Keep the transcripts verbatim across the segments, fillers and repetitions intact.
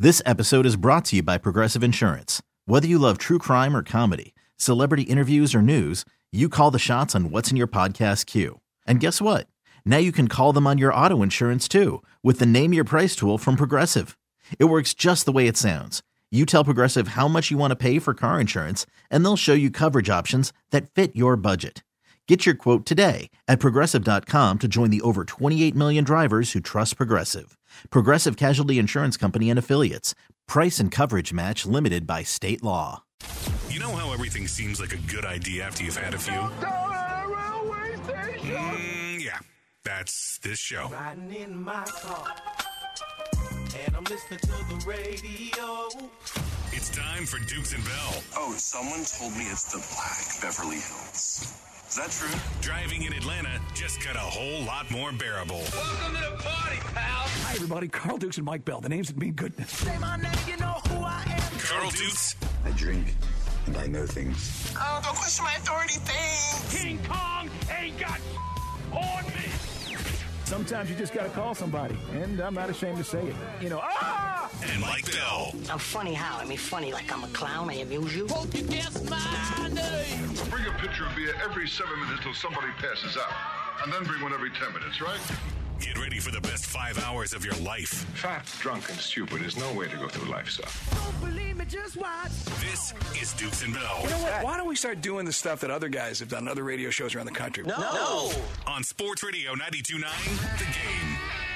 This episode is brought to you by Progressive Insurance. Whether you love true crime or comedy, celebrity interviews or news, you call the shots on what's in your podcast queue. And guess what? Now you can call them on your auto insurance too with the Name Your Price tool from Progressive. It works just the way it sounds. You tell Progressive how much you want to pay for car insurance, and they'll show you coverage options that fit your budget. Get your quote today at Progressive dot com to join the over twenty-eight million drivers who trust Progressive. Progressive Casualty Insurance Company and Affiliates. Price and coverage match limited by state law. You know how everything seems like a good idea after you've had a few? Mm, yeah, that's this show. Riding in my car, and I'm listening to the radio. It's time for Dukes and Bell. Oh, someone told me it's the Black Beverly Hills. Is that true? Driving in Atlanta just got a whole lot more bearable. Welcome to the party, pal. Hi, everybody. Carl Dukes and Mike Bell. The names that mean goodness. Say my name, you know who I am. Carl Dukes. I drink and I know things. Oh, don't question my authority thing. King Kong ain't got on me. Sometimes you just got to call somebody, and I'm not ashamed to say it. You know, ah! And Mike Bell. I'm funny how? I mean, funny like I'm a clown. I amuse you. Hope you guess my name. Bring a pitcher of beer every seven minutes till somebody passes out. And then bring one every ten minutes, right? Get ready for the best five hours of your life. Fat, drunk, and stupid is no way to go through life, sir. Don't believe me, just watch. This is Dukes and Bell. You know what? Why don't we start doing the stuff that other guys have done, other radio shows around the country? No. no. On Sports Radio ninety-two point nine, The Game.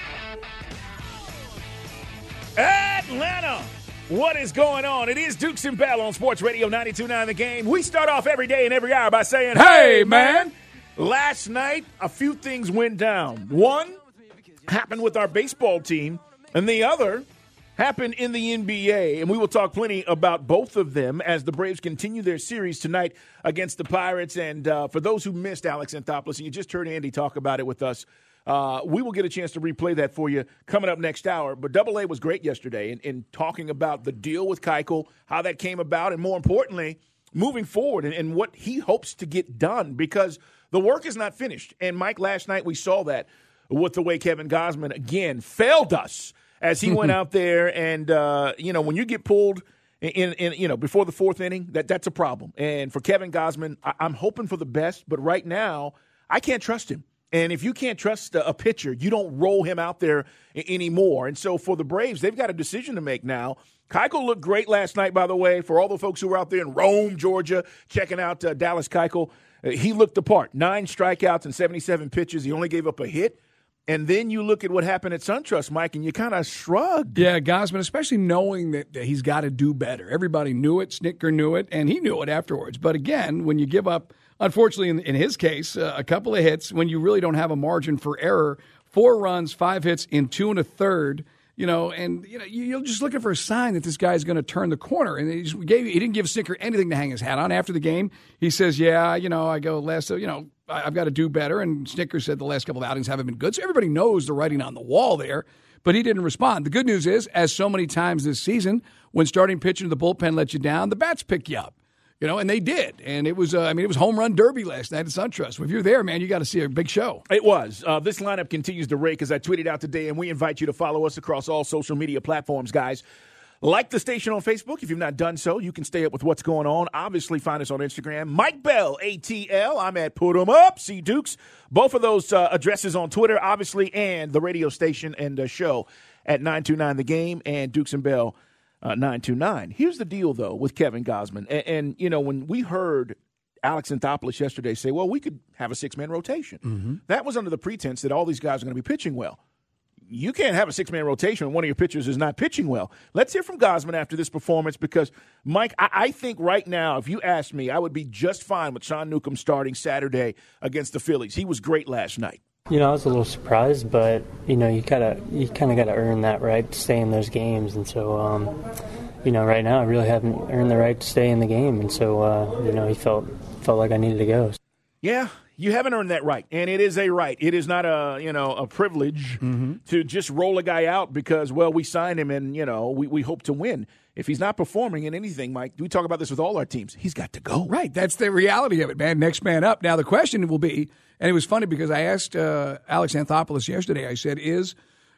Atlanta, what is going on? It is Dukes and Bell on Sports Radio ninety-two point nine The Game. We start off every day and every hour by saying, hey, man. Last night, a few things went down. One happened with our baseball team, and the other happened in the N B A. And we will talk plenty about both of them as the Braves continue their series tonight against the Pirates. And uh, for those who missed Alex Anthopoulos, and you just heard Andy talk about it with us, Uh, we will get a chance to replay that for you coming up next hour. But Double A was great yesterday in, in talking about the deal with Keuchel, how that came about, and more importantly, moving forward and, and what he hopes to get done because the work is not finished. And, Mike, last night we saw that with the way Kevin Gausman, again, failed us as he went out there. And, uh, you know, when you get pulled in, in, in, you know, before the fourth inning, that that's a problem. And for Kevin Gausman, I, I'm hoping for the best. But right now, I can't trust him. And if you can't trust a, a pitcher, you don't roll him out there I- anymore. And so for the Braves, they've got a decision to make now. Keuchel looked great last night, by the way, for all the folks who were out there in Rome, Georgia, checking out uh, Dallas Keuchel. Uh, he looked the part. Nine strikeouts and seventy-seven pitches. He only gave up a hit. And then you look at what happened at SunTrust, Mike, and you kind of shrugged. Yeah, Gausman, especially knowing that, that he's got to do better. Everybody knew it. Snitker knew it, and he knew it afterwards. But again, when you give up, unfortunately, in, in his case, uh, a couple of hits, when you really don't have a margin for error, four runs, five hits in two and a third, you know, and you know, you're just looking for a sign that this guy's going to turn the corner. And he, just gave, he didn't give Snitker anything to hang his hat on. After the game, he says, yeah, you know, I go last, you know, I've got to do better. And Snitker said the last couple of outings haven't been good. So everybody knows the writing on the wall there, but he didn't respond. The good news is, as so many times this season, when starting pitching the bullpen let you down, the bats pick you up. You know, and they did. And it was, uh, I mean, it was home run derby last night at SunTrust. If you're there, man, you got to see a big show. It was. Uh, this lineup continues to rake, as I tweeted out today, and we invite you to follow us across all social media platforms, guys. Like the station on Facebook. If you've not done so, you can stay up with what's going on. Obviously, find us on Instagram. Mike Bell, A T L. I'm at Put 'em Up, C Dukes. Both of those uh, addresses on Twitter, obviously, and the radio station and the show at nine two nine The Game and Dukes and Bell. Uh, nine two nine. Here's the deal, though, with Kevin Gausman. And, and, you know, when we heard Alex Anthopoulos yesterday say, well, we could have a six-man rotation, mm-hmm. that was under the pretense that all these guys are going to be pitching well. You can't have a six-man rotation when one of your pitchers is not pitching well. Let's hear from Gausman after this performance because, Mike, I, I think right now, if you asked me, I would be just fine with Sean Newcomb starting Saturday against the Phillies. He was great last night. You know, I was a little surprised, but you know, you gotta, you kind of got to earn that right to stay in those games, and so, um, you know, right now I really haven't earned the right to stay in the game, and so, uh, you know, he felt felt like I needed to go. Yeah, you haven't earned that right, and it is a right. It is not a, you know, a privilege mm-hmm. to just roll a guy out because, well, we signed him and, you know, we, we hope to win. If he's not performing in anything, Mike, we talk about this with all our teams, he's got to go. Right, that's the reality of it, man. Next man up. Now, the question will be, and it was funny because I asked uh, Alex Anthopoulos yesterday, I said, is,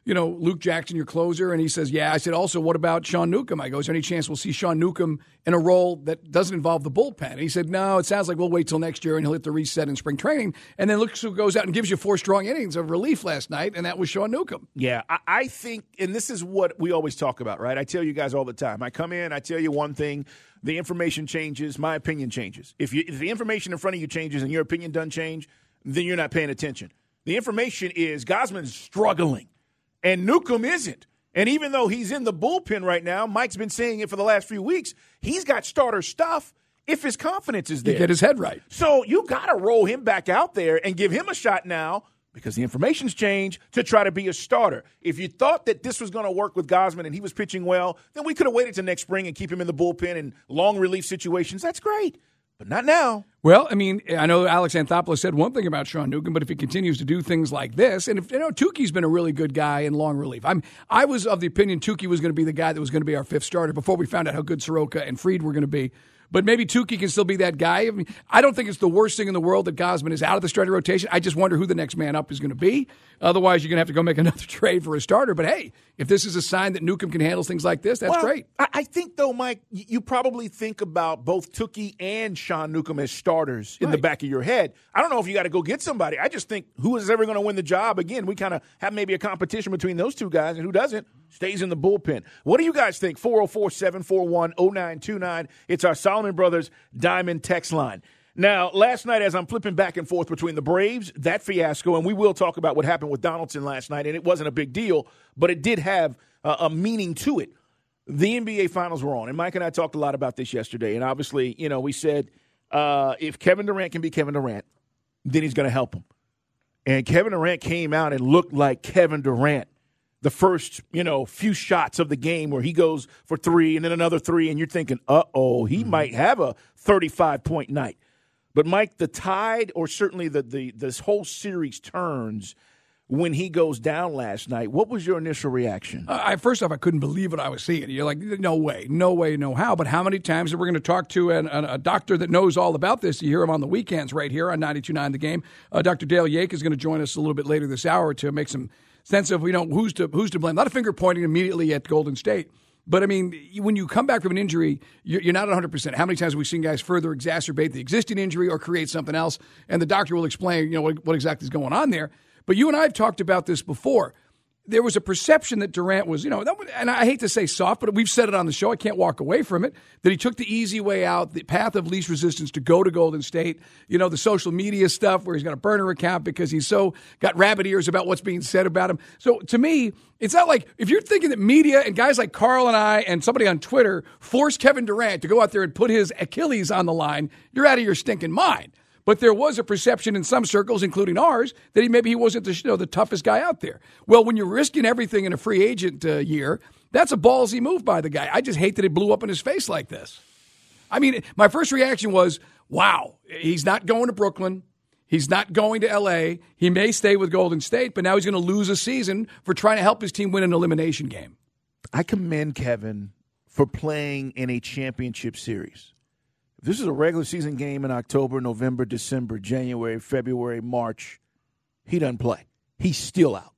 you know, Luke Jackson, your closer? And he says, yeah. I said, also, what about Sean Newcomb? I go, is there any chance we'll see Sean Newcomb in a role that doesn't involve the bullpen? And he said, no, it sounds like we'll wait till next year and he'll hit the reset in spring training. And then look who goes out and gives you four strong innings of relief last night, and that was Sean Newcomb. Yeah, I, I think, and this is what we always talk about, right? I tell you guys all the time. I come in, I tell you one thing, the information changes, my opinion changes. If, you, if the information in front of you changes and your opinion doesn't change, then you're not paying attention. The information is Gausman's struggling. And Newcomb isn't. And even though he's in the bullpen right now, Mike's been saying it for the last few weeks, he's got starter stuff if his confidence is there. You get his head right. So you got to roll him back out there and give him a shot now because the information's changed to try to be a starter. If you thought that this was going to work with Gausman and he was pitching well, then we could have waited till next spring and keep him in the bullpen in long relief situations. That's great. But not now. Well, I mean, I know Alex Anthopoulos said one thing about Sean Newcomb, but if he continues to do things like this, and if you know, Tukey's been a really good guy in long relief. I'm, I was of the opinion Tukey was going to be the guy that was going to be our fifth starter before we found out how good Soroka and Fried were going to be. But maybe Tukey can still be that guy. I mean, I don't think it's the worst thing in the world that Gausman is out of the starting rotation. I just wonder who the next man up is going to be. Otherwise, you're going to have to go make another trade for a starter. But, hey, if this is a sign that Newcomb can handle things like this, that's well, great. I, I think, though, Mike, you probably think about both Tukey and Sean Newcomb as starters in right. the back of your head. I don't know if you got to go get somebody. I just think who is ever going to win the job? Again, we kind of have maybe a competition between those two guys, and who doesn't stays in the bullpen. What do you guys think? four oh four, seven four one, oh nine two nine. It's our Solomon Brothers Diamond text line. Now, last night, as I'm flipping back and forth between the Braves, that fiasco, and we will talk about what happened with Donaldson last night, and it wasn't a big deal, but it did have uh, a meaning to it. The N B A Finals were on, and Mike and I talked a lot about this yesterday, and obviously, you know, we said uh, if Kevin Durant can be Kevin Durant, then he's going to help him. And Kevin Durant came out and looked like Kevin Durant. The first, you know, few shots of the game where he goes for three and then another three, and you're thinking, uh-oh, he mm-hmm. might have a thirty-five point night. But, Mike, the tide, or certainly the, the this whole series turns when he goes down last night. What was your initial reaction? Uh, I, first off, I couldn't believe what I was seeing. You're like, no way, no way, no how. But how many times are we going to talk to an, an, a doctor that knows all about this? You hear him on the weekends right here on ninety-two point nine The Game. Uh, Doctor Dale Yake is going to join us a little bit later this hour to make some sense of, you know, who's to who's to blame. Not a finger pointing immediately at Golden State. But, I mean, when you come back from an injury, you're not one hundred percent. How many times have we seen guys further exacerbate the existing injury or create something else? And the doctor will explain, you know, what, what exactly is going on there. But you and I have talked about this before. There was a perception that Durant was, you know, and I hate to say soft, but we've said it on the show. I can't walk away from it, that he took the easy way out, the path of least resistance to go to Golden State. You know, the social media stuff where he's got a burner account because he's so got rabbit ears about what's being said about him. So to me, it's not like if you're thinking that media and guys like Carl and I and somebody on Twitter force Kevin Durant to go out there and put his Achilles on the line, you're out of your stinking mind. But there was a perception in some circles, including ours, that he maybe he wasn't the, you know, the toughest guy out there. Well, when you're risking everything in a free agent uh, year, that's a ballsy move by the guy. I just hate that it blew up in his face like this. I mean, my first reaction was, wow, he's not going to Brooklyn. He's not going to L A. He may stay with Golden State, but now he's going to lose a season for trying to help his team win an elimination game. I commend Kevin for playing in a championship series. If this is a regular season game in October, November, December, January, February, March, he doesn't play. He's still out.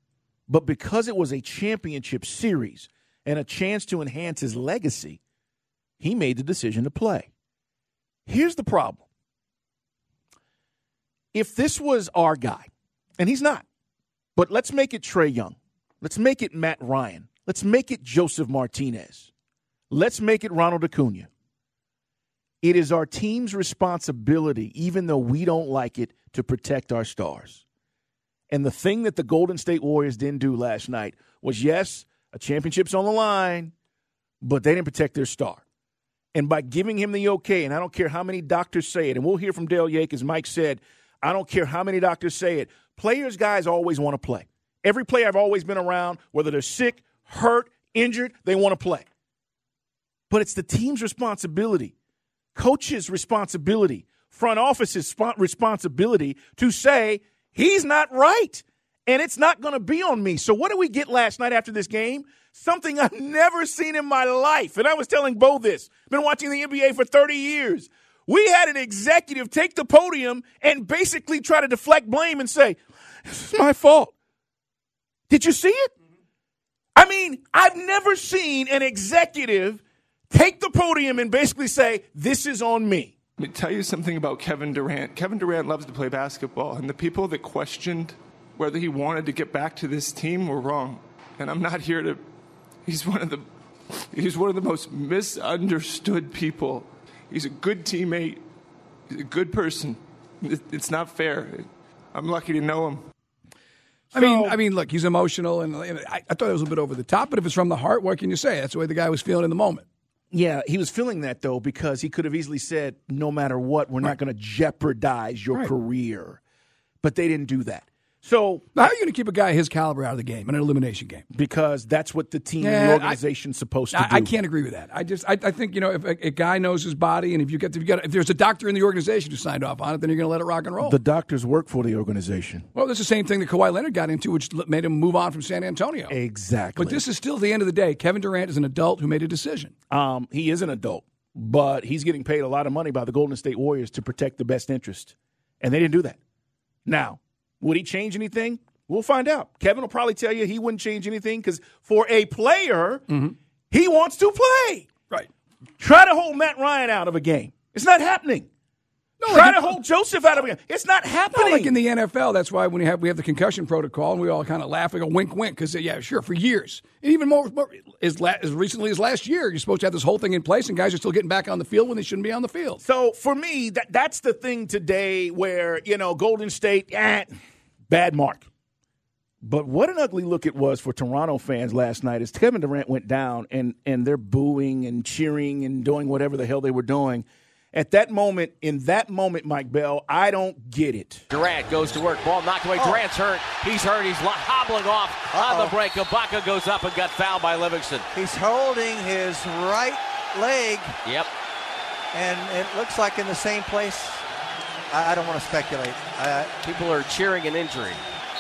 But because it was a championship series and a chance to enhance his legacy, he made the decision to play. Here's the problem. If this was our guy, and he's not, but let's make it Trae Young. Let's make it Matt Ryan. Let's make it Joseph Martinez. Let's make it Ronald Acuna. It is our team's responsibility, even though we don't like it, to protect our stars. And the thing that the Golden State Warriors didn't do last night was, yes, a championship's on the line, but they didn't protect their star. And by giving him the okay, and I don't care how many doctors say it, and we'll hear from Dale Yake, as Mike said, I don't care how many doctors say it, players, guys, always want to play. Every player I've always been around, whether they're sick, hurt, injured, they want to play. But it's the team's responsibility. Coach's responsibility, front office's responsibility to say he's not right, and it's not going to be on me. So what did we get last night after this game? Something I've never seen in my life, and I was telling Bo this. Been watching the N B A for thirty years. We had an executive take the podium and basically try to deflect blame and say, this is my fault. Did you see it? I mean, I've never seen an executive take the podium and basically say, this is on me. Let me tell you something about Kevin Durant. Kevin Durant loves to play basketball, and the people that questioned whether he wanted to get back to this team were wrong. And I'm not here to – he's one of the he's one of the most misunderstood people. He's a good teammate. He's a good person. It's not fair. I'm lucky to know him. I mean, I mean, look, he's emotional, and I, I thought it was a bit over the top, but if it's from the heart, what can you say? That's the way the guy was feeling in the moment. Yeah, he was feeling that, though, because he could have easily said, no matter what, we're right. not going to jeopardize your right. career. But they didn't do that. So now, how are you going to keep a guy his caliber out of the game in an elimination game? Because that's what the team yeah, and the organization's I, supposed to I, do. I can't agree with that. I just, I, I think, you know, if a, a guy knows his body, and if you get, to, if, you got, if there's a doctor in the organization who signed off on it, then you're going to let it rock and roll. The doctors work for the organization. Well, that's the same thing that Kawhi Leonard got into, which made him move on from San Antonio. Exactly. But this is still the end of the day. Kevin Durant is an adult who made a decision. Um, he is an adult, but he's getting paid a lot of money by the Golden State Warriors to protect the best interest, and they didn't do that. Now, would he change anything? We'll find out. Kevin will probably tell you he wouldn't change anything because for a player, mm-hmm. he wants to play. Right. Try to hold Matt Ryan out of a game. It's not happening. No, Try like to hold Joseph out of a game. It's not happening. No, like in the N F L, that's why when we have we have the concussion protocol, and we all kind of laugh and go wink, wink, because, yeah, sure, for years. And even more, more as, la- as recently as last year, you're supposed to have this whole thing in place, and guys are still getting back on the field when they shouldn't be on the field. So for me, that that's the thing today where, you know, Golden State, eh, bad mark. But what an ugly look it was for Toronto fans last night as Kevin Durant went down and, and they're booing and cheering and doing whatever the hell they were doing. At that moment, in that moment, Mike Bell, I don't get it. Durant goes to work. Ball knocked away. Oh. Durant's hurt. He's hurt. He's hobbling off Uh-oh. on the break. Ibaka goes up and got fouled by Livingston. He's holding his right leg. Yep. And it looks like in the same place. I, I don't want to speculate. I, People are cheering an injury.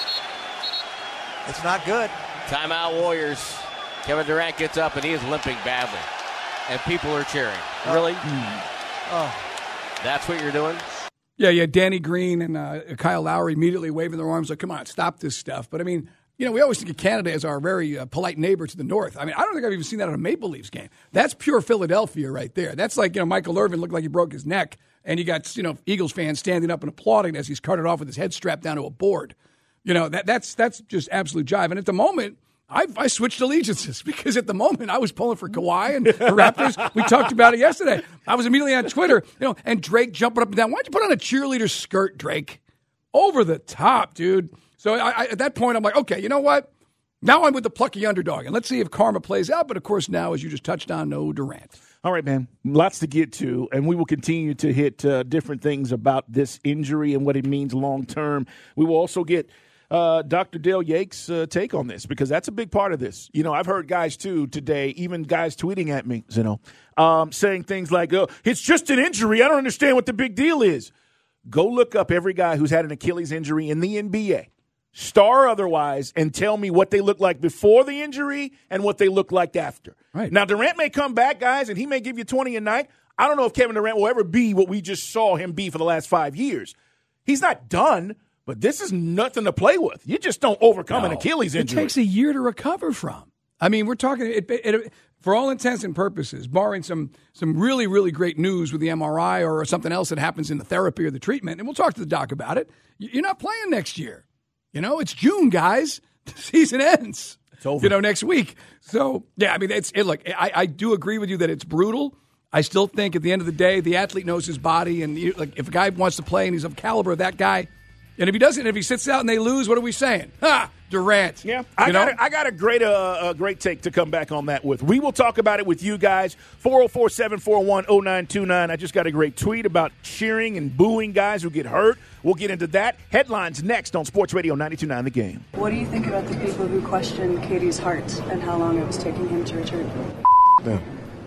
It's not good. Timeout Warriors. Kevin Durant gets up and he is limping badly. And people are cheering. Oh. Really? Mm. Oh. That's what you're doing? Yeah, yeah. Danny Green and uh, Kyle Lowry immediately waving their arms like, come on, stop this stuff. But, I mean, you know, we always think of Canada as our very uh, polite neighbor to the north. I mean, I don't think I've even seen that at a Maple Leafs game. That's pure Philadelphia right there. That's like, you know, Michael Irvin looked like he broke his neck, and you got, you know, Eagles fans standing up and applauding as he's carted off with his head strapped down to a board. You know, that that's that's just absolute jive. And at the moment, I, I switched allegiances because at the moment I was pulling for Kawhi and the Raptors. We talked about it yesterday. I was immediately on Twitter, you know, and Drake jumping up and down. Why'd you put on a cheerleader skirt, Drake? Over the top, dude. So I, I, at that point, I'm like, okay, you know what? Now I'm with the plucky underdog, and let's see if karma plays out. But, of course, now, as you just touched on, no Durant. All right, man. Lots to get to, and we will continue to hit uh, different things about this injury and what it means long term. We will also get uh, Doctor Dale Yates' uh, take on this, because that's a big part of this. You know, I've heard guys, too, today, even guys tweeting at me, you know, um, saying things like, oh, it's just an injury. I don't understand what the big deal is. Go look up every guy who's had an Achilles injury in the N B A, star or otherwise, and tell me what they look like before the injury and what they look like after. Right. Now, Durant may come back, guys, and he may give you twenty a night. I don't know if Kevin Durant will ever be what we just saw him be for the last five years. He's not done, but this is nothing to play with. You just don't overcome no. an Achilles injury. It takes a year to recover from. I mean, we're talking it, it, it, for all intents and purposes, barring some some really, really great news with the M R I or something else that happens in the therapy or the treatment, and we'll talk to the doc about it. You're not playing next year. You know, it's June, guys. The season ends. It's over. You know, next week. So, yeah, I mean, it's it, look, I, I do agree with you that it's brutal. I still think at the end of the day, the athlete knows his body, and you, like if a guy wants to play and he's of caliber of that guy, and if he doesn't, if he sits out and they lose, what are we saying? Ha! Durant. Yeah, I you got, know? a, I got a great uh, a great take to come back on that with. We will talk about it with you guys. four oh four, seven four one, oh nine two nine. I just got a great tweet about cheering and booing guys who get hurt. We'll get into that. Headlines next on Sports Radio ninety-two point nine The Game. What do you think about the people who question Katie's heart and how long it was taking him to return? Them.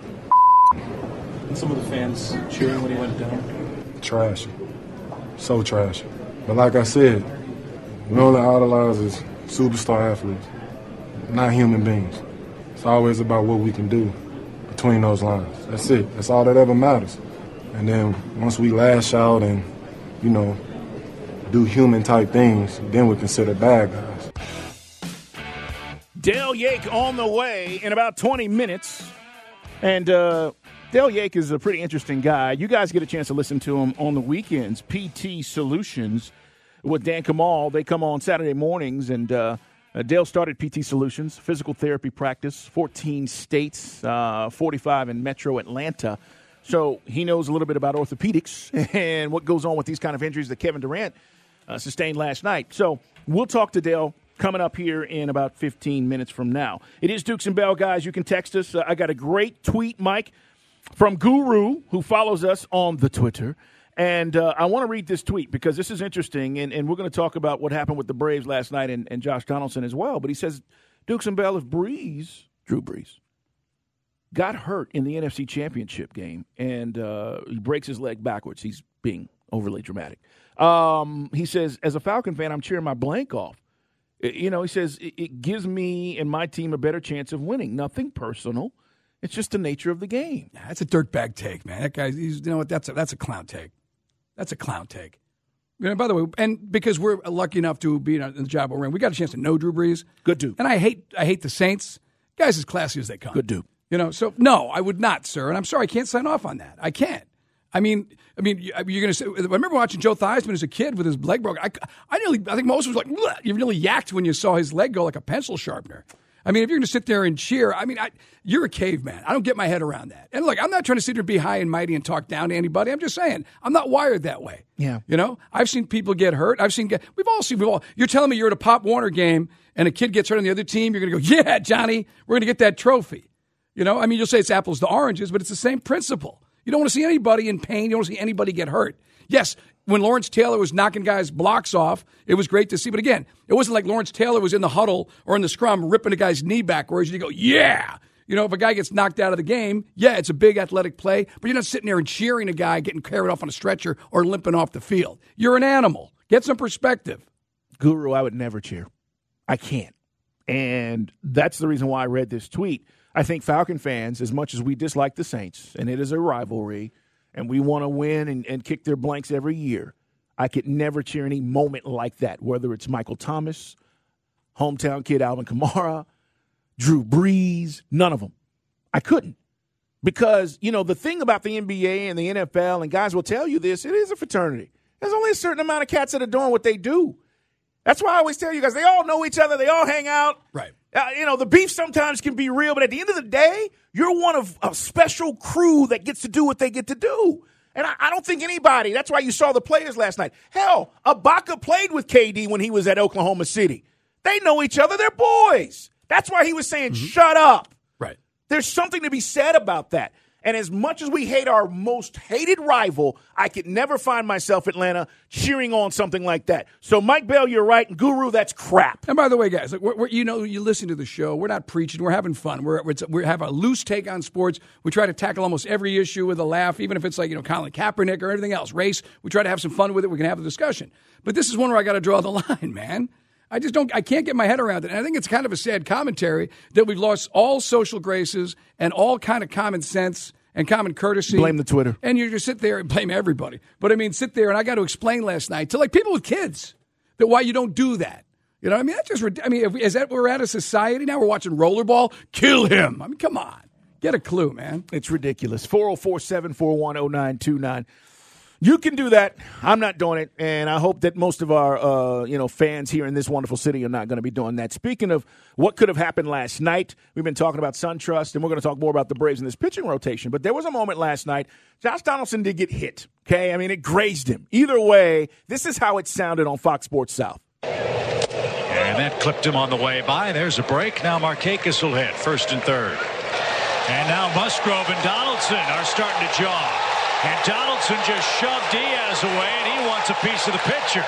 And some of the fans cheering when he went down? Trash. So trash. But like I said, we only idolize is superstar athletes, not human beings. It's always about what we can do between those lines. That's it. That's all that ever matters. And then once we lash out and, you know, do human-type things, then we're considered bad guys. Dale Yake on the way in about twenty minutes. And uh, Dale Yake is a pretty interesting guy. You guys get a chance to listen to him on the weekends. P T Solutions with Dan Kamal. They come on Saturday mornings, and uh, uh, Dale started P T Solutions, physical therapy practice, fourteen states, uh, forty-five in metro Atlanta. So he knows a little bit about orthopedics and what goes on with these kind of injuries that Kevin Durant uh, sustained last night. So we'll talk to Dale coming up here in about fifteen minutes from now. It is Dukes and Bell, guys. You can text us. Uh, I got a great tweet, Mike, from Guru, who follows us on the Twitter. And uh, I want to read this tweet because this is interesting, and, and we're going to talk about what happened with the Braves last night and, and Josh Donaldson as well. But he says, Dukes and Bell, if Breeze, Drew Brees, got hurt in the N F C Championship game and uh, he breaks his leg backwards, he's being overly dramatic. Um, he says, as a Falcon fan, I'm cheering my blank off. You know, he says, it, it gives me and my team a better chance of winning. Nothing personal. It's just the nature of the game. Yeah, that's a dirtbag take, man. That guy, he's, you know what, that's a, that's a clown take. That's a clown take. You know, by the way, and because we're lucky enough to be in the job we're in, we got a chance to know Drew Brees. Good dude. And I hate I hate the Saints. Guys as classy as they come. Good dude. You know, so no, I would not, sir. And I'm sorry, I can't sign off on that. I can't. I mean, I mean, you're going to say. I remember watching Joe Theismann as a kid with his leg broken. I, I nearly, I think most of us was like, bleh. You really yacked when you saw his leg go like a pencil sharpener. I mean, if you're going to sit there and cheer, I mean, I, you're a caveman. I don't get my head around that. And look, I'm not trying to sit there and be high and mighty and talk down to anybody. I'm just saying, I'm not wired that way. Yeah. You know, I've seen people get hurt. I've seen, we've all seen, we've all, you're telling me you're at a Pop Warner game and a kid gets hurt on the other team. You're going to go, yeah, Johnny, we're going to get that trophy. You know, I mean, you'll say it's apples to oranges, but it's the same principle. You don't want to see anybody in pain. You don't want to see anybody get hurt. Yes, when Lawrence Taylor was knocking guys' blocks off, it was great to see. But again, it wasn't like Lawrence Taylor was in the huddle or in the scrum ripping a guy's knee backwards. And you go, yeah. You know, if a guy gets knocked out of the game, yeah, it's a big athletic play. But you're not sitting there and cheering a guy getting carried off on a stretcher or limping off the field. You're an animal. Get some perspective. Guru, I would never cheer. I can't. And that's the reason why I read this tweet. I think Falcon fans, as much as we dislike the Saints, and it is a rivalry, and we want to win and, and kick their blanks every year, I could never cheer any moment like that, whether it's Michael Thomas, hometown kid Alvin Kamara, Drew Brees, none of them. I couldn't. Because, you know, the thing about the N B A and the N F L, and guys will tell you this, it is a fraternity. There's only a certain amount of cats that are doing what they do. That's why I always tell you guys, they all know each other. They all hang out. Right. Uh, you know, the beef sometimes can be real, but at the end of the day, you're one of a special crew that gets to do what they get to do. And I, I don't think anybody, that's why you saw the players last night. Hell, Ibaka played with K D when he was at Oklahoma City. They know each other. They're boys. That's why he was saying, mm-hmm. shut up. Right. There's something to be said about that. And as much as we hate our most hated rival, I could never find myself, Atlanta, cheering on something like that. So, Mike Bell, you're right. And Guru, that's crap. And by the way, guys, like we're, we're, you know, you listen to the show. We're not preaching. We're having fun. We're, we're we have a loose take on sports. We try to tackle almost every issue with a laugh, even if it's like, you know, Colin Kaepernick or anything else. Race, we try to have some fun with it. We can have a discussion. But this is one where I got to draw the line, man. I just don't, I can't get my head around it. And I think it's kind of a sad commentary that we've lost all social graces and all kind of common sense and common courtesy. Blame the Twitter. And you just sit there and blame everybody. But I mean, sit there and I got to explain last night to like people with kids that why you don't do that. You know what I mean? That's just, I mean, if, is that where we're at a society now? We're watching rollerball? Kill him. I mean, come on. Get a clue, man. It's ridiculous. four oh four, seven four one, oh nine two nine. You can do that. I'm not doing it, and I hope that most of our uh, you know fans here in this wonderful city are not going to be doing that. Speaking of what could have happened last night, we've been talking about SunTrust, and we're going to talk more about the Braves in this pitching rotation. But there was a moment last night. Josh Donaldson did get hit, okay? I mean, it grazed him. Either way, this is how it sounded on Fox Sports South. And that clipped him on the way by. There's a break. Now Markakis will hit first and third. And now Musgrove and Donaldson are starting to jaw. And Donaldson just shoved Diaz away, and he wants a piece of the pitcher.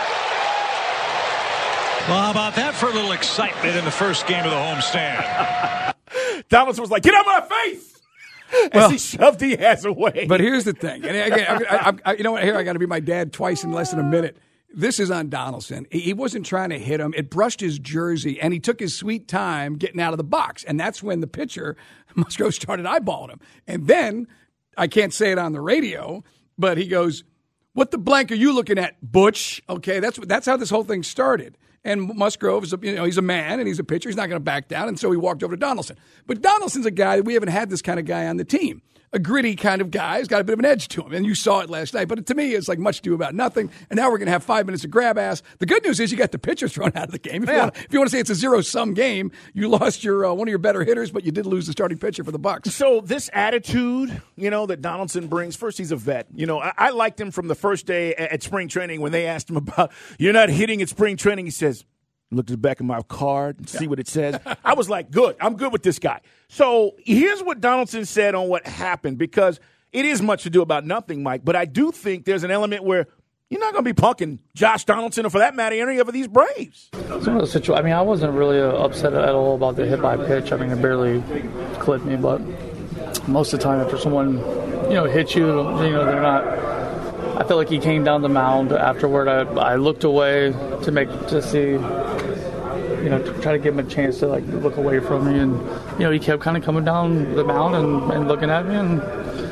Well, how about that for a little excitement in the first game of the homestand? Donaldson was like, get out of my face! As well, he shoved Diaz away. But here's the thing. And again, I, I, I, you know what? Here, I got to be my dad twice in less than a minute. This is on Donaldson. He wasn't trying to hit him. It brushed his jersey, and he took his sweet time getting out of the box. And that's when the pitcher, Musgrove, started eyeballing him. And then, I can't say it on the radio, but he goes, what the blank are you looking at, Butch? Okay, that's that's how this whole thing started. And Musgrove is a, you know, he's a man and he's a pitcher. He's not going to back down. And so he walked over to Donaldson. But Donaldson's a guy that we haven't had this kind of guy on the team. A gritty kind of guy. He's got a bit of an edge to him. And you saw it last night. But to me, it's like much ado about nothing. And now we're going to have five minutes of grab ass. The good news is you got the pitcher thrown out of the game. If, yeah. you, want, if you want to say it's a zero-sum game, you lost your uh, one of your better hitters, but you did lose the starting pitcher for the Bucs. So this attitude, you know, that Donaldson brings, first, he's a vet. You know, I, I liked him from the first day at, at spring training when they asked him about, you're not hitting at spring training. He says, look at the back of my card and see what it says. I was like, good. I'm good with this guy. So here's what Donaldson said on what happened, because it is much to do about nothing, Mike, but I do think there's an element where you're not going to be punking Josh Donaldson or, for that matter, any of these Braves. It's one of those situations. I mean, I wasn't really uh, upset at all about the hit by pitch. I mean, it barely clipped me, but most of the time after someone, you know, hits you, you know, they're not. I feel like he came down the mound afterward. I, I looked away to make to see, you know, to try to give him a chance to like look away from me, and you know, he kept kind of coming down the mound and, and looking at me, and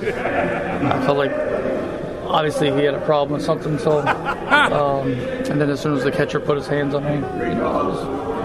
I felt like obviously he had a problem with something. So, um, and then as soon as the catcher put his hands on me, you know, I was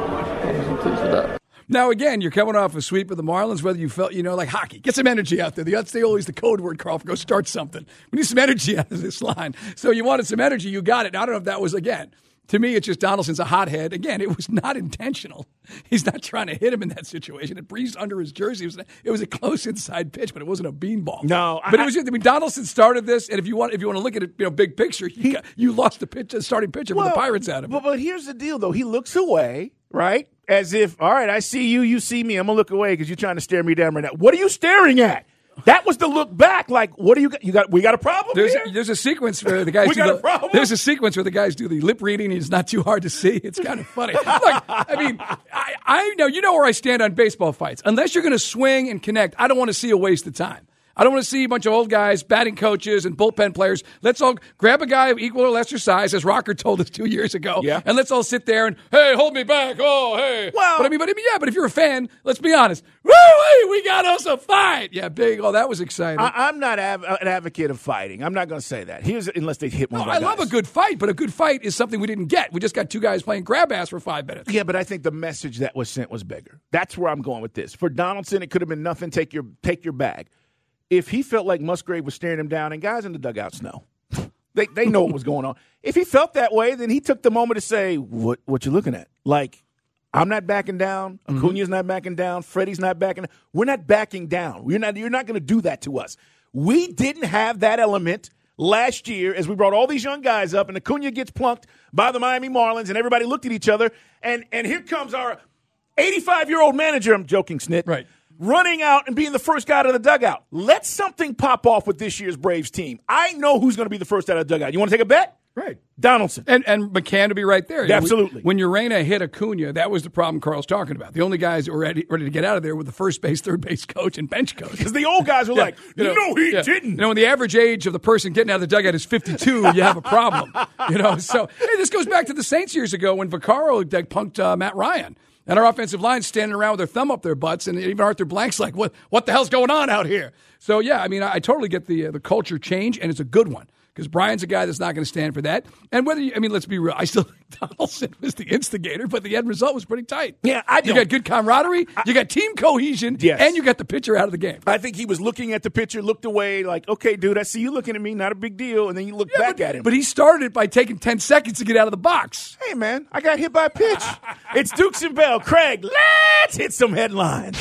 I wasn't pleased with that. Now, again, you're coming off a sweep of the Marlins, whether you felt, you know, like hockey. Get some energy out there. That's the, always the code word, Carl, for go start something. We need some energy out of this line. So you wanted some energy. You got it. Now, I don't know if that was, again, to me, it's just Donaldson's a hothead. Again, it was not intentional. He's not trying to hit him in that situation. It breezed under his jersey. It was, it was a close inside pitch, but it wasn't a beanball. No. But I, it was just, I mean, Donaldson started this, and if you want if you want to look at it, you know, big picture, you, got, you lost the pitch, the starting pitcher well, for the Pirates out of it. But, but here's the deal, though. He looks away, right? As if, all right, I see you, you see me. I'm going to look away because you're trying to stare me down right now. What are you staring at? That was the look back. Like, what do you got? You got? We got a problem there's here? A, there's a sequence where the guys we do got the, a problem? There's a sequence where the guys do the lip reading. It's not too hard to see. It's kind of funny. Look, I mean, I, I know you know where I stand on baseball fights. Unless you're going to swing and connect, I don't want to see a waste of time. I don't want to see a bunch of old guys, batting coaches, and bullpen players. Let's all grab a guy of equal or lesser size, as Rocker told us two years ago, yeah. and let's all sit there and, hey, hold me back. Oh, hey. Well, but I mean, but I mean, yeah, but if you're a fan, let's be honest. Woo, we got us a fight. Yeah, big. Oh, that was exciting. I, I'm not av- an advocate of fighting. I'm not going to say that. Here's unless they hit one no, of my I guys. love a good fight, but a good fight is something we didn't get. We just got two guys playing grab ass for five minutes. Yeah, but I think the message that was sent was bigger. That's where I'm going with this. For Donaldson, it could have been nothing. Take your take your bag. If he felt like Musgrave was staring him down, and guys in the dugouts know. They they know what was going on. If he felt that way, then he took the moment to say, what what you looking at? Like, I'm not backing down. Acuna's mm-hmm. not backing down. Freddie's not backing down. We're not backing down. We're not, you're not going to do that to us. We didn't have that element last year as we brought all these young guys up, and Acuna gets plunked by the Miami Marlins, and everybody looked at each other, and, and here comes our eighty-five-year-old manager, I'm joking, Snit. Right. Running out and being the first guy out of the dugout. Let something pop off with this year's Braves team. I know who's going to be the first out of the dugout. You want to take a bet? Right. Donaldson. And and McCann to be right there. Absolutely. When Urena hit Acuna, that was the problem Carl's talking about. The only guys that were ready, ready to get out of there were the first base, third base coach, and bench coach. Because the old guys were yeah, like, you know, no, he yeah. didn't. You know, when the average age of the person getting out of the dugout is fifty-two, you have a problem. You know, so hey, this goes back to the Saints years ago when Vaccaro punked uh, Matt Ryan. And our offensive line standing around with their thumb up their butts, and even Arthur Blank's like, "What? What the hell's going on out here?" So yeah, I mean, I, I totally get the uh, the culture change, and it's a good one because Brian's a guy that's not going to stand for that. And whether you, I mean, let's be real, I still think Donaldson was the instigator, but the end result was pretty tight. Yeah, I you got good camaraderie, I, you got team cohesion, yes. and you got the pitcher out of the game. I think he was looking at the pitcher, looked away, like, "Okay, dude, I see you looking at me, not a big deal," and then you look yeah, back but, at him. But he started it by taking ten seconds to get out of the box. Hey, man, I got hit by a pitch. It's Dukes and Bell. Craig, let's hit some headlines.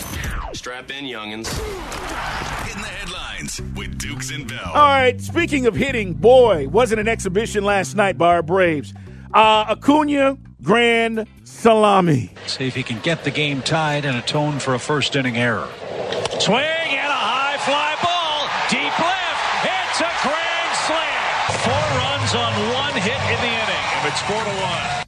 Strap in, youngins. In the headlines with Dukes and Bell. All right, speaking of hitting, boy, wasn't an exhibition last night by our Braves. Uh, Acuna, grand salami. See if he can get the game tied and atone for a first inning error. Swing and a high fly ball. Deep left. It's a grand slam. Four runs on one hit in the inning. If it's four to one.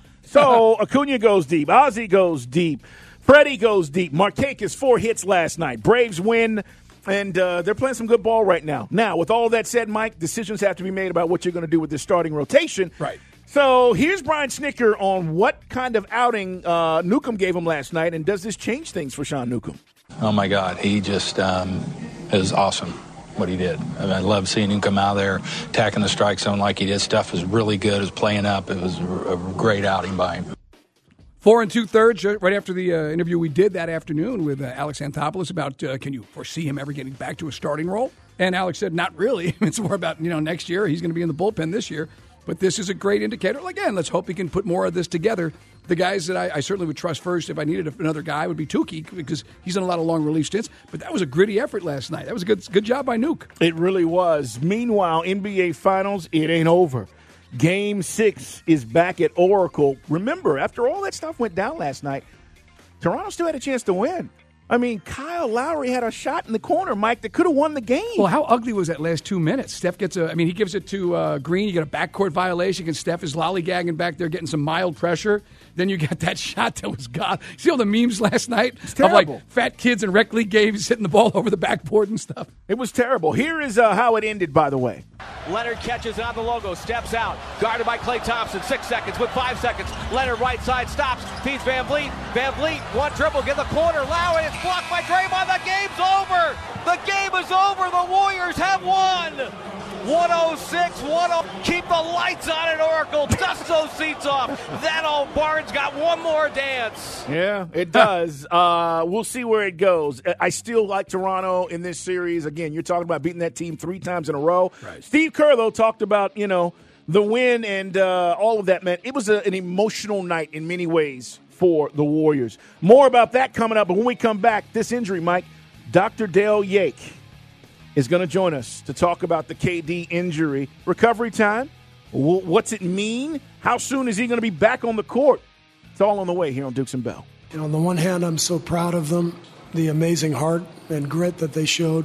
So Acuna goes deep. Ozzie goes deep. Freddie goes deep. Markakis, four hits last night. Braves win, and uh, they're playing some good ball right now. Now, with all that said, Mike, decisions have to be made about what you're going to do with this starting rotation. Right. So here's Brian Snitker on what kind of outing uh, Newcomb gave him last night, and does this change things for Sean Newcomb? Oh, my God. He just um, is awesome. what he did. I, mean, I love seeing him come out there, attacking the strike zone like he did. Stuff was really good. It was playing up. It was a, a great outing by him. Four and two-thirds, right after the uh, interview we did that afternoon with uh, Alex Anthopoulos about uh, can you foresee him ever getting back to a starting role? And Alex said, not really. It's more about, you know, next year. He's going to be in the bullpen this year. But this is a great indicator. Again, let's hope he can put more of this together. The guys that I, I certainly would trust first if I needed another guy would be Tukey because he's done a lot of long relief stints. But that was a gritty effort last night. That was a good good job by Nuke. It really was. Meanwhile, N B A Finals, it ain't over. Game six is back at Oracle. Remember, after all that stuff went down last night, Toronto still had a chance to win. I mean, Kyle Lowry had a shot in the corner, Mike, that could have won the game. Well, how ugly was that last two minutes? Steph gets a, I mean, he gives it to uh, Green. You get a backcourt violation, and Steph is lollygagging back there, getting some mild pressure. Then you got that shot that was God. See all the memes last night of like fat kids in rec league games hitting the ball over the backboard and stuff. It was terrible. Here is uh, how it ended, by the way. Leonard catches on the logo, steps out, guarded by Klay Thompson. Six seconds with five seconds. Leonard right side stops, feeds Van Vliet. Van Vliet, one dribble, get the corner. Lowry is blocked by Draymond. The game's over. The game is over. The Warriors have won. one oh six one oh. Keep the lights on at Oracle. Dust those seats off. That old Barnes got one more dance. Yeah, it does. uh, we'll see where it goes. I still like Toronto in this series. Again, you're talking about beating that team three times in a row. Right. Steve Kerr, though, talked about, you know, the win and uh, all of that, man. It was a, an emotional night in many ways for the Warriors. More about that coming up. But when we come back, this injury, Mike, Doctor Dale Yake is going to join us to talk about the K D injury. Recovery time, what's it mean? How soon is he going to be back on the court? It's all on the way here on Dukes and Bell. You know, on the one hand, I'm so proud of them, the amazing heart and grit that they showed.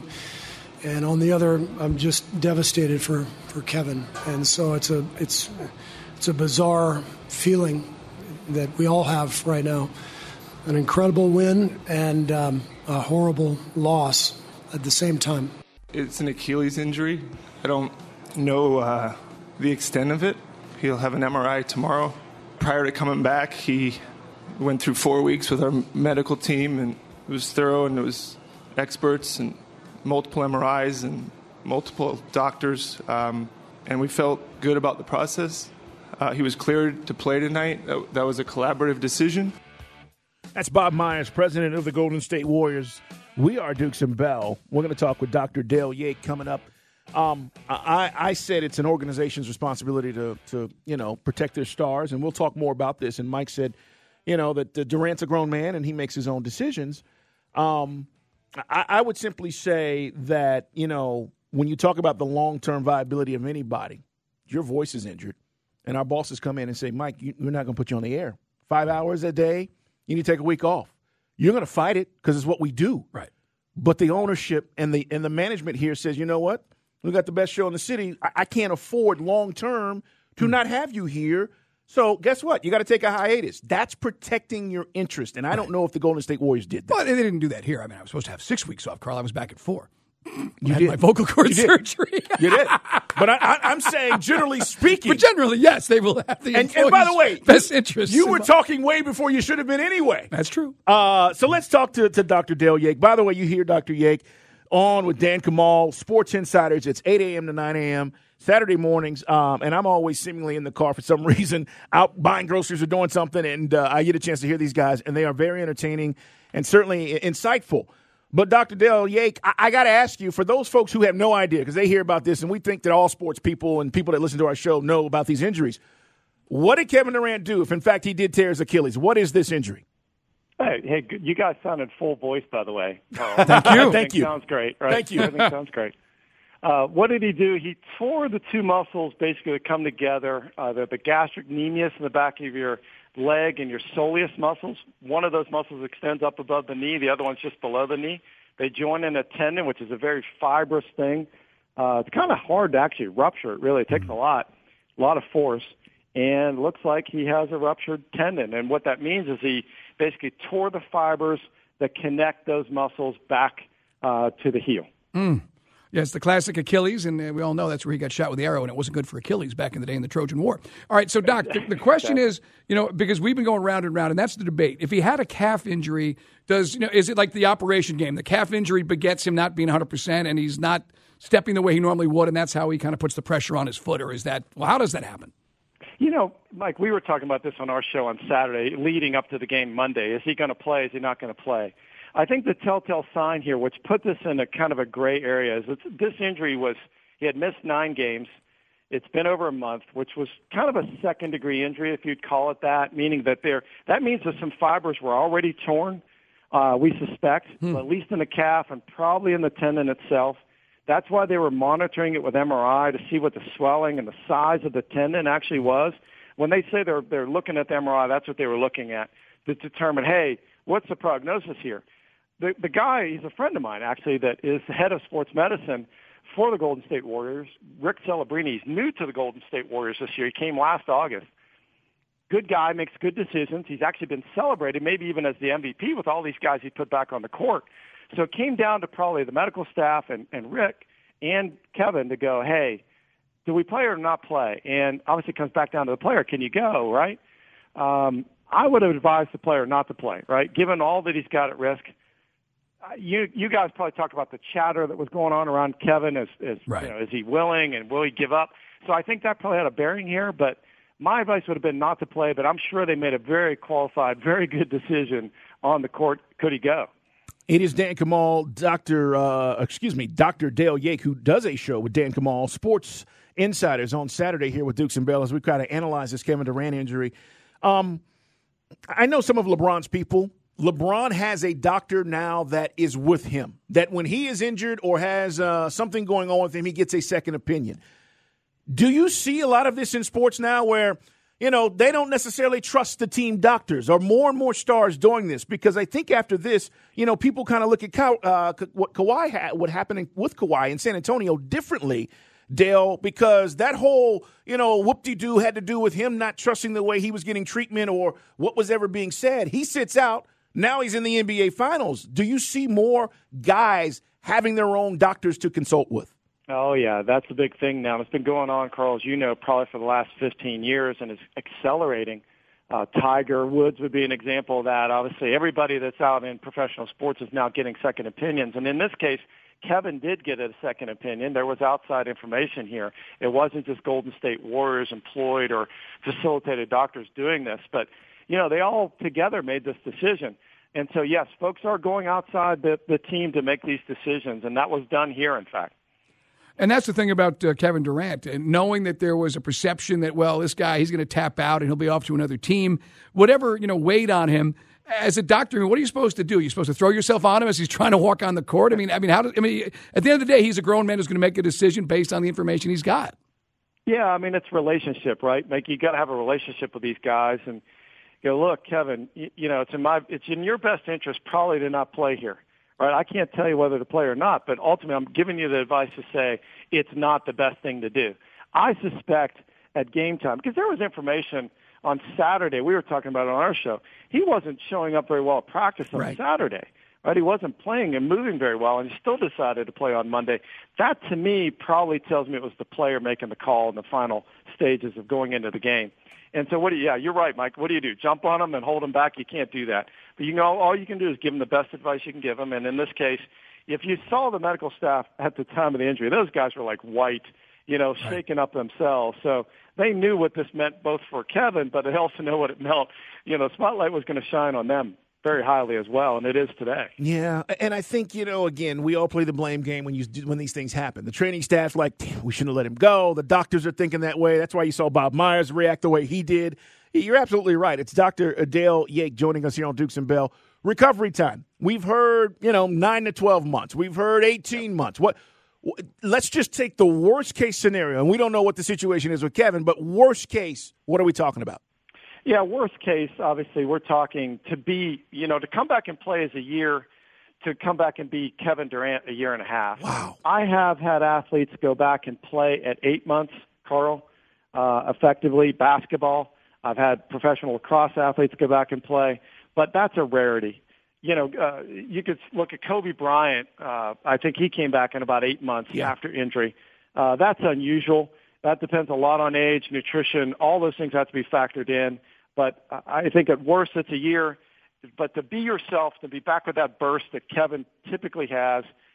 And on the other, I'm just devastated for, for Kevin. And so it's a it's it's a bizarre feeling that we all have right now. An incredible win and um, a horrible loss at the same time. It's an Achilles injury. I don't know uh, the extent of it. He'll have an M R I tomorrow. Prior to coming back, he went through four weeks with our medical team, and it was thorough, and it was experts and multiple M R Is and multiple doctors, um, and we felt good about the process. Uh, he was cleared to play tonight. That, that was a collaborative decision. That's Bob Myers, president of the Golden State Warriors. We are Dukes and Bell. We're going to talk with Doctor Dale Yake coming up. Um, I, I said it's an organization's responsibility to, to, you know, protect their stars, and we'll talk more about this. And Mike said, you know, that uh, Durant's a grown man and he makes his own decisions. Um, I, I would simply say that, you know, when you talk about the long-term viability of anybody, your voice is injured, and our bosses come in and say, Mike, you, we're not going to put you on the air. Five hours a day, you need to take a week off. You're going to fight it because it's what we do. Right. But the ownership and the and the management here says, you know what? We got the best show in the city. I, I can't afford long-term to mm. not have you here. So guess what? You got to take a hiatus. That's protecting your interest. And I right. don't know if the Golden State Warriors did that. Well, they didn't do that here. I mean, I was supposed to have six weeks off, Carl. I was back at four. You I had did. my vocal cord you surgery. Did. You did. But I, I, I'm saying, generally speaking. But generally, yes, they will have the and, and by the way, best interest. You were talking way before you should have been anyway. That's true. Uh, so let's talk to, to Doctor Dale Yake. By the way, you hear Doctor Yake on with Dan Kamal, Sports Insiders. It's eight a.m. to nine a.m. Saturday mornings, um, and I'm always seemingly in the car for some reason, out buying groceries or doing something, and uh, I get a chance to hear these guys, and they are very entertaining and certainly insightful. But Doctor Dale Yake, I, I got to ask you, for those folks who have no idea, because they hear about this, and we think that all sports people and people that listen to our show know about these injuries, what did Kevin Durant do if, in fact, he did tear his Achilles? What is this injury? Hey, hey, you guys sounded full voice, by the way. Carl. Thank you. Thank you. Sounds great, right? Thank you. Everything sounds great. Uh, what did he do? He tore the two muscles basically that come together, uh, the, the gastrocnemius in the back of your leg and your soleus muscles. One of those muscles extends up above the knee. The other one's just below the knee. They join in a tendon, which is a very fibrous thing. Uh, it's kind of hard to actually rupture it, really. It takes a lot, a lot of force. And looks like he has a ruptured tendon. And what that means is he basically tore the fibers that connect those muscles back uh, to the heel. Mm. Yeah, it's the classic Achilles, and uh, we all know that's where he got shot with the arrow, and it wasn't good for Achilles back in the day in the Trojan War. All right, so, Doc, the, the question is, you know, because we've been going round and round, and that's the debate. If he had a calf injury, does, you know, is it like the operation game? The calf injury begets him not being one hundred percent, and he's not stepping the way he normally would, and that's how he kind of puts the pressure on his foot? Or is that, well, how does that happen? You know, Mike, we were talking about this on our show on Saturday, leading up to the game Monday. Is he going to play? Is he not going to play? I think the telltale sign here, which put this in a kind of a gray area, is that this injury was, he had missed nine games. It's been over a month, which was kind of a second-degree injury, if you'd call it that, meaning that there, that means that some fibers were already torn, uh, we suspect, hmm. at least in the calf and probably in the tendon itself. That's why they were monitoring it with M R I to see what the swelling and the size of the tendon actually was. When they say they're, they're looking at the M R I, that's what they were looking at to determine, hey, what's the prognosis here? The, the guy, he's a friend of mine, actually, that is the head of sports medicine for the Golden State Warriors. Rick Celebrini, he's new to the Golden State Warriors this year. He came last August. Good guy, makes good decisions. He's actually been celebrated, maybe even as the M V P with all these guys he put back on the court. So it came down to probably the medical staff and, and Rick and Kevin to go, hey, do we play or not play? And obviously it comes back down to the player. Can you go, right? Um, I would have advised the player not to play, right, given all that he's got at risk. You you guys probably talked about the chatter that was going on around Kevin. Is, is, right. you know, is he willing and will he give up? So I think that probably had a bearing here. But my advice would have been not to play. But I'm sure they made a very qualified, very good decision on the court. Could he go? It is Dan Kamal, Doctor Uh, excuse me, Doctor Dale Yake, who does a show with Dan Kamal, Sports Insiders, on Saturday here with Dukes and Bell as we try to analyze this Kevin Durant injury. Um, I know some of LeBron's people. LeBron has a doctor now that is with him, that when he is injured or has uh, something going on with him, he gets a second opinion. Do you see a lot of this in sports now where, you know, they don't necessarily trust the team doctors, or more and more stars doing this? Because I think after this, you know, people kind of look at Ka- uh, what Kawhi had, what happened with Kawhi in San Antonio differently, Dale, because that whole, you know, whoop-de-doo had to do with him not trusting the way he was getting treatment or what was ever being said. He sits out. Now he's in the N B A Finals. Do you see more guys having their own doctors to consult with? Oh, yeah, that's a big thing now. It's been going on, Carl, as you know, probably for the last fifteen years, and is accelerating. Uh, Tiger Woods would be an example of that. Obviously, everybody that's out in professional sports is now getting second opinions. And in this case, Kevin did get a second opinion. There was outside information here. It wasn't just Golden State Warriors employed or facilitated doctors doing this, but you know, they all together made this decision. And so, yes, folks are going outside the, the team to make these decisions, and that was done here, in fact. And that's the thing about uh, Kevin Durant, and knowing that there was a perception that, well, this guy, he's going to tap out and he'll be off to another team. Whatever, you know, weighed on him. As a doctor, I mean, what are you supposed to do? You're supposed to throw yourself on him as he's trying to walk on the court? I mean, I mean, how does, I mean, at the end of the day, he's a grown man who's going to make a decision based on the information he's got. Yeah, I mean, it's relationship, right? Like, you got to have a relationship with these guys, and you know, look, Kevin, you, you know, it's in my, it's in your best interest probably to not play here, right? I can't tell you whether to play or not, but ultimately I'm giving you the advice to say it's not the best thing to do. I suspect at game time, because there was information on Saturday, we were talking about it on our show, he wasn't showing up very well at practice on right. Saturday, right? He wasn't playing and moving very well, and he still decided to play on Monday. That, to me, probably tells me it was the player making the call in the final stages of going into the game. And so what do you, yeah, you're right, Mike. What do you do? Jump on them and hold them back? You can't do that. But you know, all you can do is give them the best advice you can give them. And in this case, if you saw the medical staff at the time of the injury, those guys were like white, you know, shaking up themselves. So they knew what this meant both for Kevin, but they also know what it meant. You know, spotlight was going to shine on them very highly as well, and it is today. Yeah, and I think, you know, again, we all play the blame game when you when these things happen. The training staff's like, damn, we shouldn't have let him go. The doctors are thinking that way. That's why you saw Bob Myers react the way he did. You're absolutely right. It's Doctor Dale Yake joining us here on Dukes and Bell. Recovery time. We've heard, you know, nine to twelve months. We've heard eighteen months. What? Let's just take the worst case scenario, and we don't know what the situation is with Kevin, but worst case, what are we talking about? Yeah, worst case, obviously, we're talking to be, you know, to come back and play as a year, to come back and be Kevin Durant a year and a half. Wow. I have had athletes go back and play at eight months, Carl, uh, effectively, basketball. I've had professional lacrosse athletes go back and play, but that's a rarity. You know, uh, you could look at Kobe Bryant. Uh, I think he came back in about eight months yeah. after injury. Uh, that's unusual. That depends a lot on age, nutrition, all those things have to be factored in. But I think at worst it's a year. But to be yourself, to be back with that burst that Kevin typically has,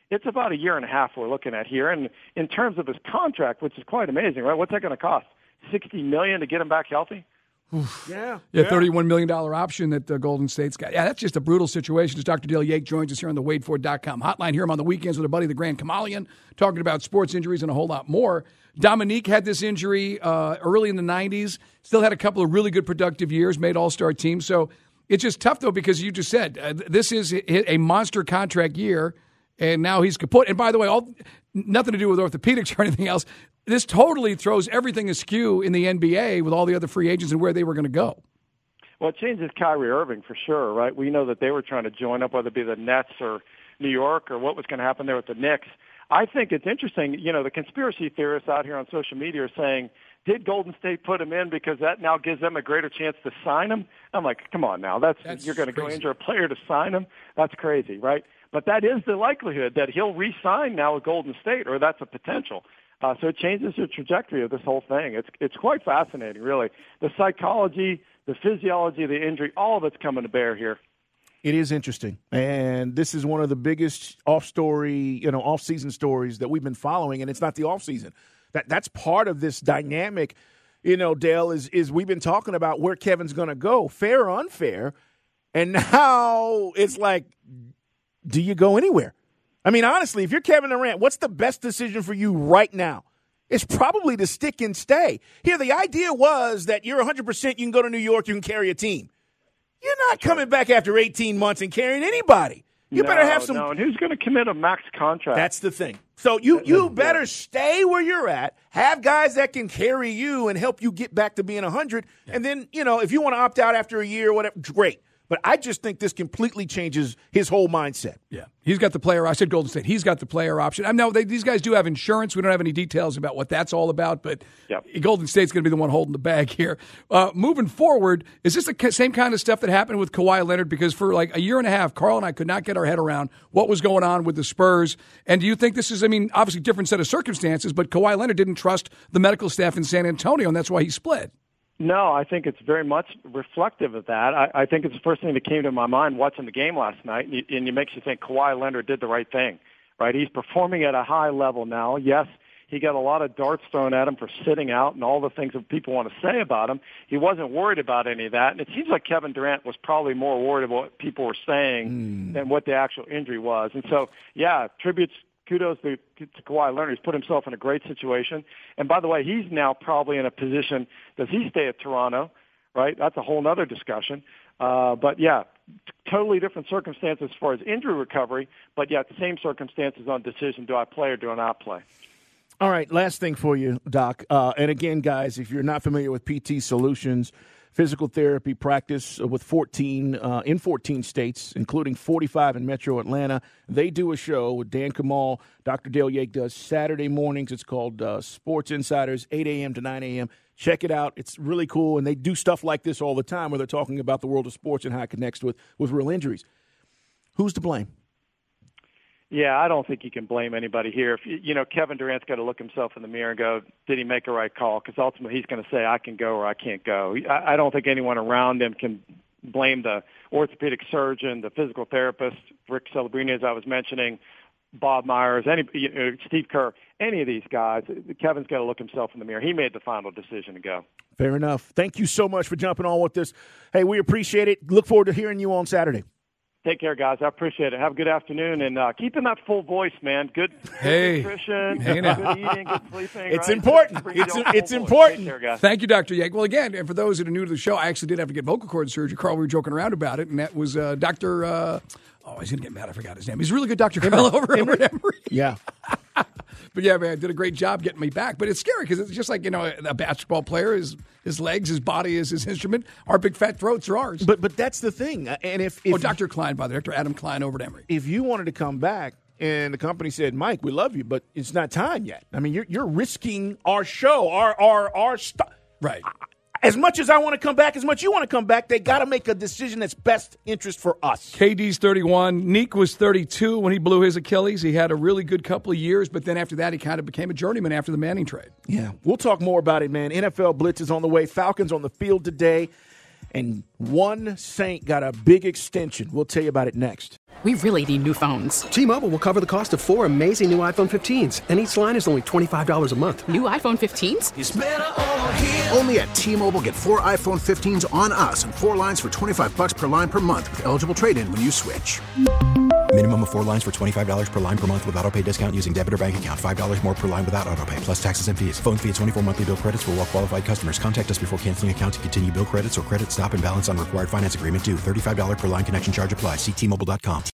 it's about a year and a half we're looking at here. And in terms of his contract, which is quite amazing, right? What's that going to cost? sixty million dollars to get him back healthy? Yeah. Yeah, thirty-one million dollars option that uh, Golden State's got. Yeah, that's just a brutal situation. As Doctor Dale Yake joins us here on the Wade Ford dot com hotline. Here I'm on the weekends with a buddy, the Grand Kamalian, talking about sports injuries and a whole lot more. Dominique had this injury uh, early in the nineties, still had a couple of really good productive years, made all-star teams. So it's just tough, though, because you just said uh, this is a monster contract year, and now he's kaput. And by the way, all nothing to do with orthopedics or anything else. This totally throws everything askew in the N B A with all the other free agents and where they were going to go. Well, it changes Kyrie Irving for sure, right? We know that they were trying to join up, whether it be the Nets or New York or what was going to happen there with the Knicks. I think it's interesting, you know, the conspiracy theorists out here on social media are saying, did Golden State put him in because that now gives them a greater chance to sign him? I'm like, come on now, that's, that's you're going to go injure a player to sign him? That's crazy, right? But that is the likelihood that he'll re-sign now with Golden State, or that's a potential. Uh, so it changes the trajectory of this whole thing. It's it's quite fascinating, really. The psychology, the physiology of the injury, all of it's coming to bear here. It is interesting, and this is one of the biggest off-story, you know, off-season stories that we've been following, and it's not the off-season. That that's part of this dynamic, you know, Dale, is is we've been talking about where Kevin's going to go, fair or unfair, and now it's like, do you go anywhere? I mean, honestly, if you're Kevin Durant, what's the best decision for you right now? It's probably to stick and stay. Here, the idea was that you're one hundred percent, you can go to New York, you can carry a team. You're not coming back after eighteen months and carrying anybody. You no, better have some. No, and who's going to commit a max contract? That's the thing. So you, you better stay where you're at, have guys that can carry you and help you get back to being one hundred. Yeah. And then, you know, if you want to opt out after a year or whatever, great. But I just think this completely changes his whole mindset. Yeah, he's got the player. I said Golden State. He's got the player option. I know they, these guys do have insurance. We don't have any details about what that's all about, but yep. Golden State's going to be the one holding the bag here. Uh, moving forward, is this the same kind of stuff that happened with Kawhi Leonard? Because for like a year and a half, Carl and I could not get our head around what was going on with the Spurs. And do you think this is, I mean, obviously different set of circumstances, but Kawhi Leonard didn't trust the medical staff in San Antonio, and that's why he split. No, I think it's very much reflective of that. I, I think it's the first thing that came to my mind watching the game last night, and, you, and it makes you think Kawhi Leonard did the right thing, right? He's performing at a high level now. Yes, he got a lot of darts thrown at him for sitting out and all the things that people want to say about him. He wasn't worried about any of that, and it seems like Kevin Durant was probably more worried about what people were saying mm. than what the actual injury was. And so, yeah, tributes Kudos to, to Kawhi Leonard. He's put himself in a great situation. And by the way, he's now probably in a position, does he stay at Toronto, right? That's a whole other discussion. Uh, but, yeah, totally different circumstances as far as injury recovery, but, yeah, the same circumstances on decision, do I play or do I not play? All right, last thing for you, Doc. Uh, and, again, guys, if you're not familiar with P T Solutions, physical therapy practice with fourteen uh, in fourteen states, including forty-five in Metro Atlanta. They do a show with Dan Kamal. Doctor Dale Yake does Saturday mornings. It's called uh, Sports Insiders, eight a.m. to nine a.m. Check it out. It's really cool, and they do stuff like this all the time where they're talking about the world of sports and how it connects with, with real injuries. Who's to blame? Yeah, I don't think you can blame anybody here. If you know, Kevin Durant's got to look himself in the mirror and go, did he make a right call? Because ultimately he's going to say, I can go or I can't go. I, I don't think anyone around him can blame the orthopedic surgeon, the physical therapist, Rick Celebrini, as I was mentioning, Bob Myers, any you know, Steve Kerr, any of these guys. Kevin's got to look himself in the mirror. He made the final decision to go. Fair enough. Thank you so much for jumping on with us. Hey, we appreciate it. Look forward to hearing you on Saturday. Take care, guys. I appreciate it. Have a good afternoon, and uh, keep in that full voice, man. Good, hey. good nutrition, hey good eating, good sleeping. It's right? important. It's it's important. Care, Thank you, Doctor Yake. Well, again, and for those that are new to the show, I actually did have to get vocal cord surgery. Carl, we were joking around about it, and that was uh, Doctor Uh, oh, he's going to get mad. I forgot his name. He's a really good Doctor Carl over over at Emory. Yeah. But, yeah, man, did a great job getting me back. But it's scary because it's just like, you know, a basketball player, his, his legs, his body is his instrument. Our big fat throats are ours. But but that's the thing. And if, if Oh, Doctor Klein, by the way, Doctor Adam Klein over at Emory. If you wanted to come back and the company said, Mike, we love you, but it's not time yet. I mean, you're you're risking our show, our our our stuff. Right. As much as I want to come back, as much you want to come back, they got to make a decision that's best interest for us. K D's thirty-one. Neek was thirty-two when he blew his Achilles. He had a really good couple of years, but then after that, he kind of became a journeyman after the Manning trade. Yeah, we'll talk more about it, man. N F L Blitz is on the way. Falcons on the field today, and one Saint got a big extension. We'll tell you about it next. We really need new phones. T-Mobile will cover the cost of four amazing new iPhone fifteens, and each line is only twenty-five dollars a month. New iPhone fifteens? It's better over here. Only at T-Mobile, get four iPhone fifteens on us and four lines for twenty-five bucks per line per month with eligible trade-in when you switch. Minimum of four lines for twenty-five dollars per line per month with autopay discount using debit or bank account. five dollars more per line without autopay, plus taxes and fees. Phone fee at twenty-four monthly bill credits for well-qualified customers. Contact us before canceling account to continue bill credits or credit stop and balance on required finance agreement due. thirty-five dollars per line connection charge applies. See T Mobile dot com.